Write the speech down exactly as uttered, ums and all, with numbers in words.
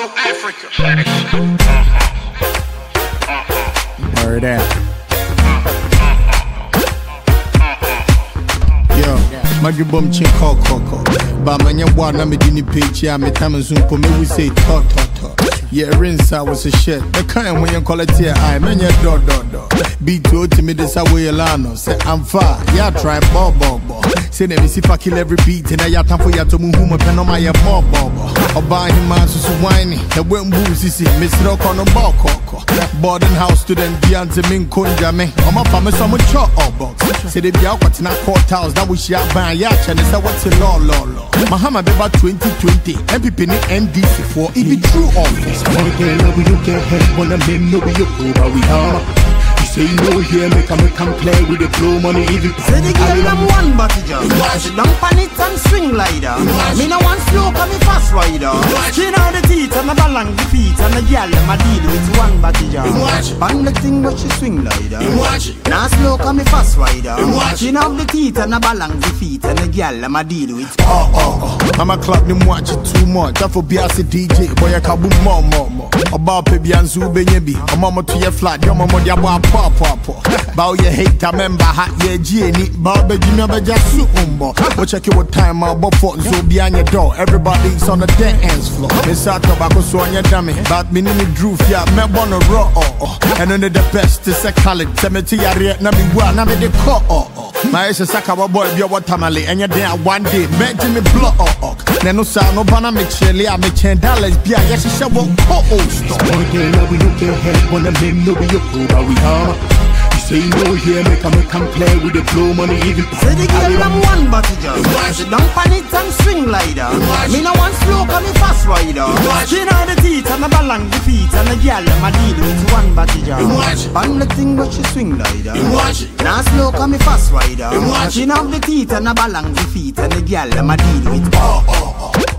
Afro Africa. Word out. Yo, Madrid Bum Chin Cock Cock. But my young one, I'm a dinny page. Yeah, my time is soon. Me we say talk talk talk. Yeah, rinse I was a shit. The kind when you call it here, I mean your dot dot dot. Beat to to me this away Lano. Say I'm far. Yeah, try ball ball ball. Say let me see if I kill every beat. And I have time for you to move home. Pen on my ball ball ball. Or buy him man so whiny. The wet boozy see. Miss Rock on the ball cock. Boarding house student Beyonce Min Kunja me. I'm up on me some chop up box. Say they be out what's in a courthouse. That we shall buy yacht and say what's the law law law. Muhammad Beba twenty twenty. M P P ni N D C for it be true office. One can love you can't help one of them no be your crew, but we are. You say no here, make a make come play with the flow money even. Say the girl them one body jump. She don't pan it and swing like that. Me no one slow come me fast rider. She know the teeth and the balance the feet and the girl them a deal with one body jump. Pan the thing but she swing like that. Now slow come me fast rider. She know the teeth and the balance the feet and the girl them a deal with. Oh oh oh. I'ma clap them watch it too much. That for be as a D J. Boy I can boom more more more. About baby and zoo baby. I'm mama to your flat. Your mama dia boy pop pop pop. Bow your hate a member hat yeah Jenny. Bow baby never just suit umbo. Go check your time out before so behind your door. Everybody's on the dance floor. Miss out tobacco so on your dummy. But me need me droof yeah. Me wanna raw oh oh. And only the best is a college. Cemetery area na me wa na me de call oh oh. My is a saka boy be what tamale. And you're there one day. Make me blow oh oh. Neno sa no bana me chele a me ten dollars bia yes she won't call oh stop. One can love you can't help one of them no be your crew, but we are. You say no here, make a make come play with the flow money even. Say the girl them one body jump. She don't pan it and swing like that. Me no one slow come me fast rider. She know the teeth and the balance the feet and the girl them a deal with one body jump. Pan the thing but she swing like that. Now slow come me fast rider. She know the teeth and the balance the feet and the girl them a deal with. Oh oh oh.